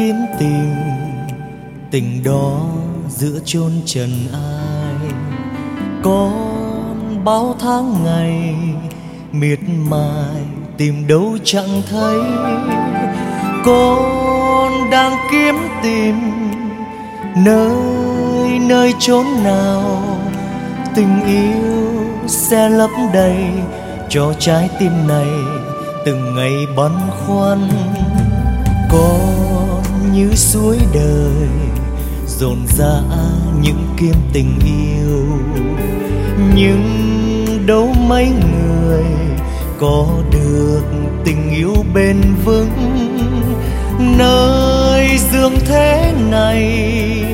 kiếm tìm tình đó giữa chốn trần ai. Con bao tháng ngày miệt mài tìm đâu chẳng thấy. Con đang kiếm tìm nơi nơi chốn nào tình yêu sẽ lấp đầy cho trái tim này từng ngày băn khoăn. Con như suối đời dồn dã những kiếm tình yêu, nhưng đâu mấy người có được tình yêu bền vững. Nơi dương thế này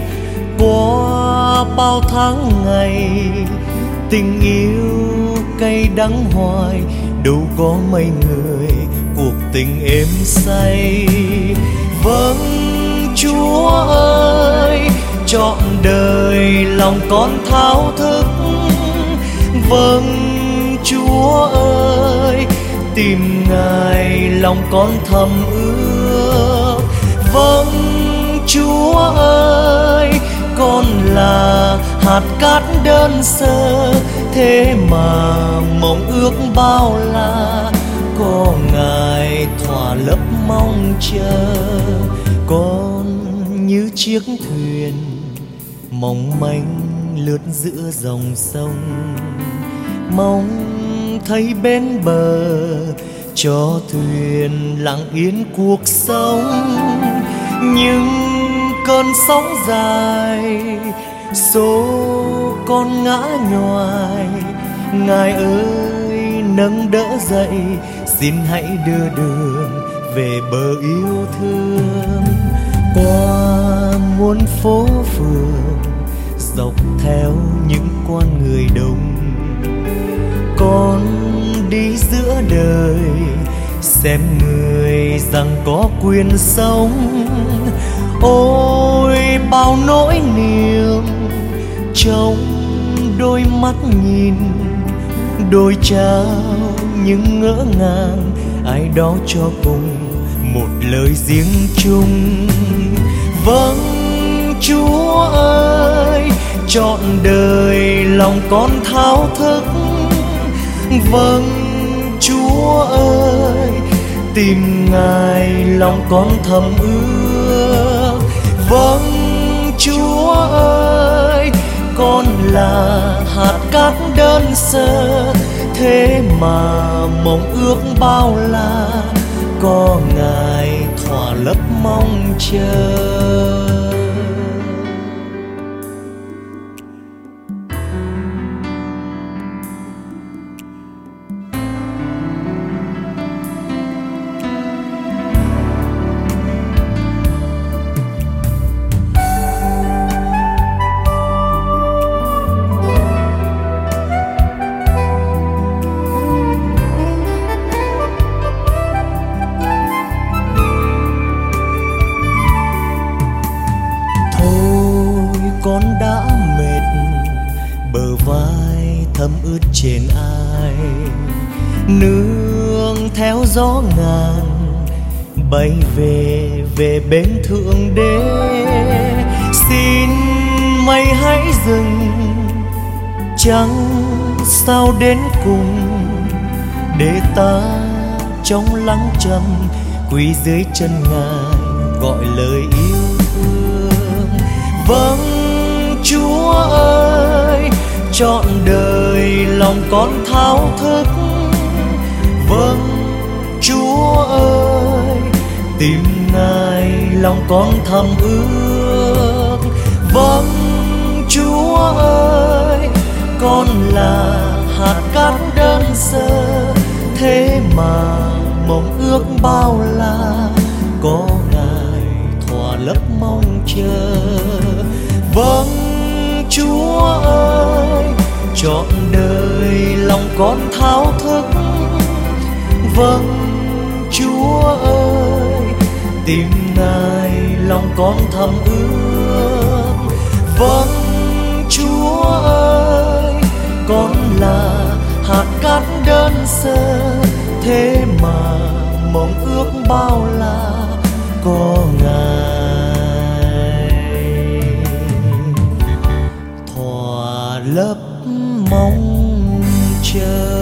qua bao tháng ngày tình yêu cay đắng hoài, đâu có mấy người cuộc tình êm say. Vâng Chúa ơi, trọn đời lòng con thao thức. Vâng Chúa ơi, tìm Ngài lòng con thầm ước. Vâng Chúa ơi, con là hạt cát đơn sơ, thế mà mong ước bao la có Ngài thỏa lấp mong chờ. Con như chiếc thuyền mong manh lướt giữa dòng sông, mong thấy bên bờ cho thuyền lặng yên cuộc sống. Nhưng cơn sóng dài số con ngã nhoài, Ngài ơi nâng đỡ dậy, xin hãy đưa đường về bờ yêu thương. Qua muôn phố phường dọc theo những con người đông, con đi giữa đời xem người rằng có quyền sống. Ôi bao nỗi niềm trong đôi mắt nhìn, đôi trao những ngỡ ngàng, ai đó cho cùng một lời riêng chung. Vâng Chúa ơi, trọn đời lòng con thao thức. Vâng Chúa ơi, tìm Ngài lòng con thầm ước. Vâng Chúa ơi, con là hạt cát đơn sơ, thế mà mong ước bao la có Ngài thỏa lấp mong chờ. Con đã mệt, bờ vai thấm ướt trên ai, nương theo gió ngàn bay về về bên thượng đế. Xin mây hãy dừng, chẳng sao đến cùng, để ta trong lắng trầm quỳ dưới chân Ngài gọi lời yêu thương. Vâng Chúa ơi, trọn đời lòng con thao thức. Vâng Chúa ơi, tìm Ngài lòng con thầm ước. Vâng Chúa ơi, con là hạt cát đơn sơ, thế mà mong ước bao la có Ngài thỏa lấp mong chờ. Vâng Chúa ơi, trọn đời lòng con thao thức. Vâng Chúa ơi, tìm Ngài lòng con thầm ước. Vâng Chúa ơi, con là hạt cát đơn sơ, thế mà mong ước bao la có Ngài lấp mong chờ.